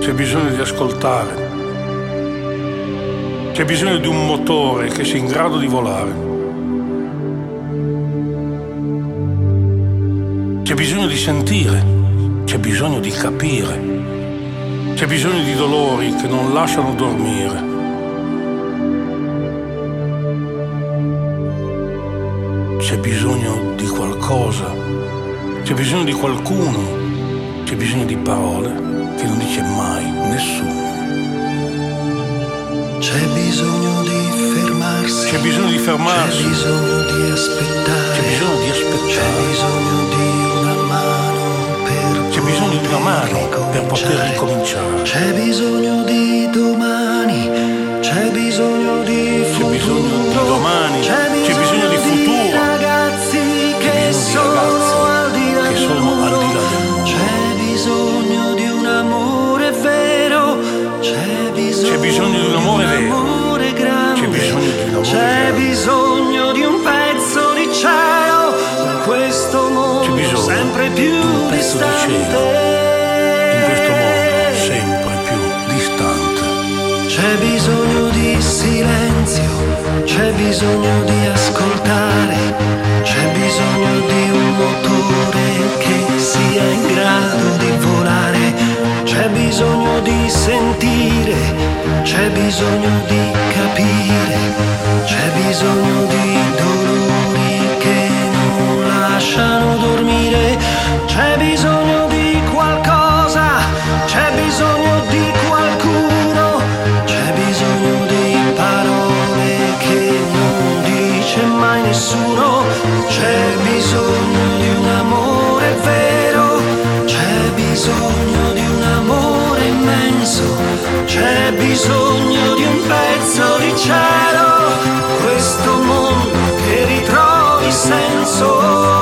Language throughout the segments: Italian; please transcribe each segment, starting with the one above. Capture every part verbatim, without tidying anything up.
c'è bisogno di ascoltare, c'è bisogno di un motore che sia in grado di volare, c'è bisogno di sentire, c'è bisogno di capire, c'è bisogno di dolori che non lasciano dormire. C'è bisogno di qualcosa, c'è bisogno di qualcuno, c'è bisogno di parole che non dice mai nessuno. C'è bisogno di fermarsi, c'è bisogno di fermarsi, c'è bisogno di aspettare, c'è bisogno di aspettare, c'è bisogno di una mano per c'è bisogno di una mano per poter ricominciare, c'è bisogno di domani, c'è bisogno di futuro, c'è bisogno di domani, c'è bisogno, c'è bisogno di futuro, ragazzi che sono al di là del mondo, c'è bisogno di un amore vero, c'è bisogno, c'è bisogno di un amore vero, c'è bisogno di un amore c'è bisogno di un pezzo di cielo in questo mondo sempre più distante, in questo mondo sempre più distante. C'è bisogno di silenzio, c'è bisogno di ascoltare, c'è bisogno di un motore che sia in grado di volare, c'è bisogno di sentire, c'è bisogno di capire, c'è bisogno di dolori che non lasciano dormire, c'è bisogno di qualcosa, c'è bisogno di qualcuno, c'è bisogno di parole che non dice mai nessuno, c'è bisogno di un amore vero, c'è bisogno di un amore immenso, c'è bisogno di un pezzo di cielo, questo mondo che ritrovi senso.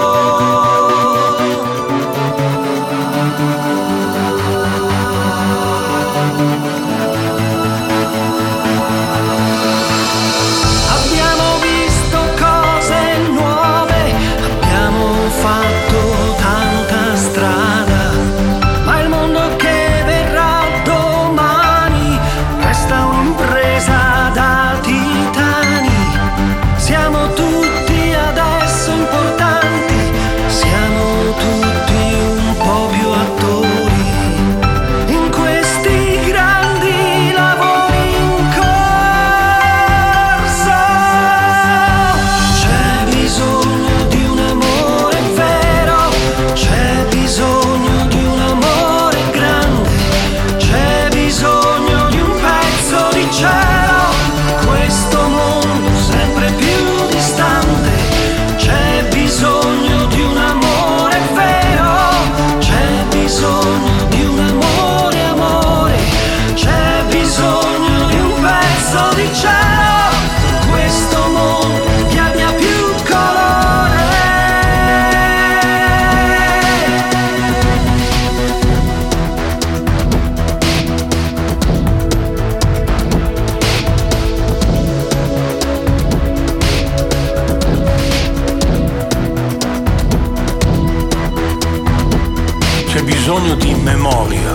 C'è bisogno di memoria,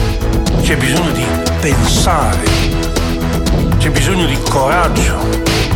c'è bisogno di pensare, c'è bisogno di coraggio,